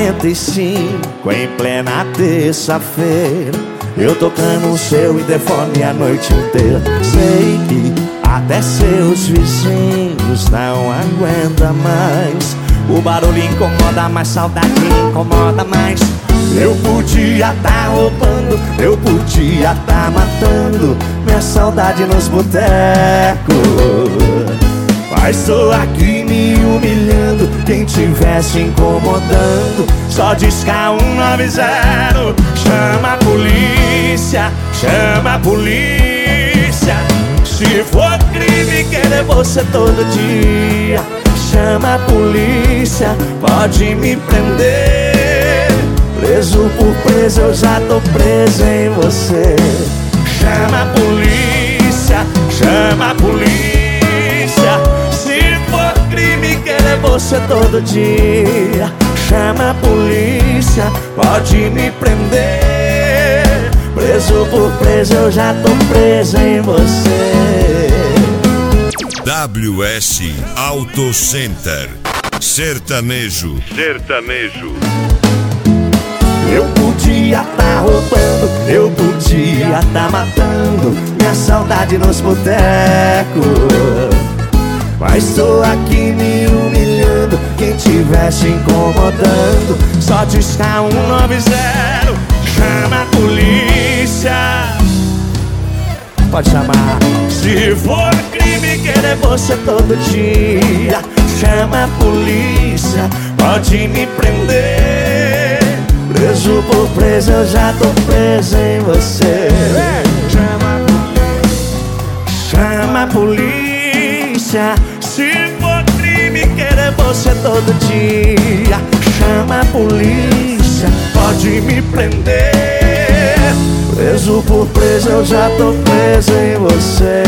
45 em plena terça-feira, eu tocando o seu interfone a noite inteira. Sei que até seus vizinhos não aguentam mais. O barulho incomoda, mas saudade incomoda mais. Eu podia tá roubando, eu podia tá matando minha saudade nos botecos, mas tô aqui me humilhando. Quem tivesse incomodando, só disca 190. Chama a polícia, chama a polícia. Se for crime querer você todo dia, chama a polícia, pode me prender. Preso por preso, eu já tô preso em você. Chama a polícia, chama a polícia. Se for crime querer você todo dia, chama a polícia, pode me prender. Preso por preso, eu já tô preso em você. WS Auto Center. Sertanejo. Eu podia tá roubando, eu podia tá matando minha saudade nos botecos, mas tô aqui me humilhando. Quem tivesse incomodando, só disca 190. Chama a polícia, pode chamar. Se for crime querer você todo dia, chama a polícia, pode me prender. Preso por preso, eu já tô preso em você. Chama a polícia. Se for crime querer você todo dia, chama a polícia, pode me prender. Preso por preso, eu já tô preso em você.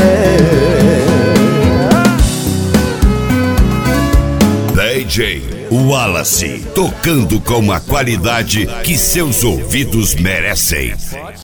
DJ Wallace, tocando com a qualidade que seus ouvidos merecem.